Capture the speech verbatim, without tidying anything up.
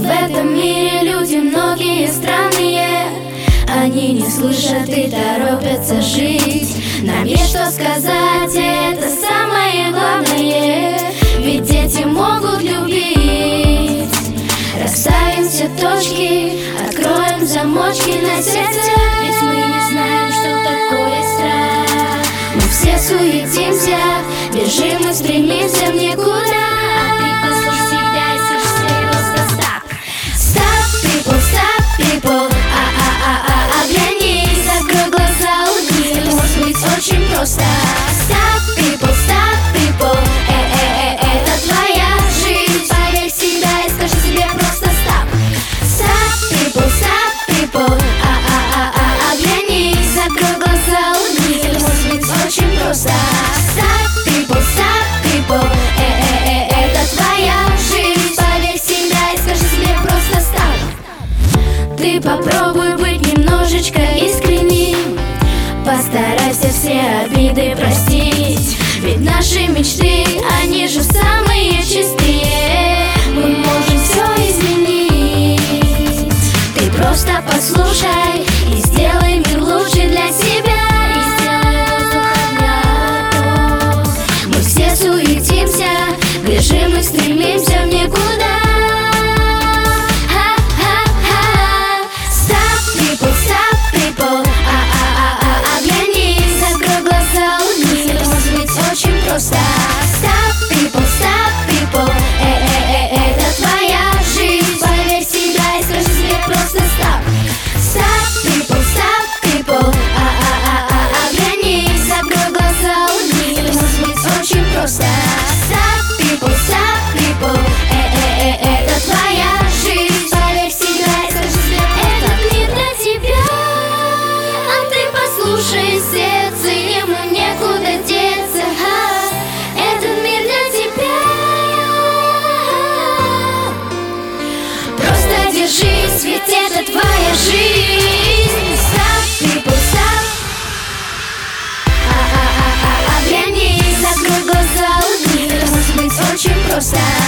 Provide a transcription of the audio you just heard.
В этом мире люди многие странные, они не слышат и торопятся жить. Нам есть что сказать, и это самое главное, ведь дети могут любить. Расставим все точки, откроем замочки на сердце, ведь мы не знаем, что такое страх. Мы все суетимся, бежим и стремимся в никуда. А ты послушай себя и слышь себе просто stop. Stop, people, stop, people. А-а-а-а, оглянись, закрой глаза, улыбнись. Может быть очень просто. Stop, people, stop, people. Э-э-э, это твоя жизнь. Поверь в себя и скажи себе просто stop. Stop, people, stop, people. А-а-а-а, оглянись, закрой глаза, улыбнись. Может быть очень просто. Stop, people, stop, people. Э-э-э, это твоя жизнь. Поверь в себя и скажи себе просто stop. Ты попробуй быть немножечко искренним, постарайся все обиды простить, ведь наши мечты, они же самые чистые. Мы можем все изменить. Ты просто послушай и сделай мир лучше для себя. И сделай воздух огнем. Мы все суетимся, бежим и стремимся в никуда. Просто stop, people, stop, people. Э-э-э, это твоя жизнь. Поверь в себя и скажи себе просто stop. Stop, people, stop, people. А-а-а-а, оглянись, закрой глаза, улыбнись. Может быть очень просто. Stop, people, stop, people. Э-э-э, это твоя жизнь. Поверь в себя и скажи себе этот мир для тебя. А ты послушай сердце, ему некуда деться. Держись, ведь это твоя жизнь. Stop, people, stop. А-а-а-а, оглянись, закрой глаза, улыбнись. Может быть очень просто.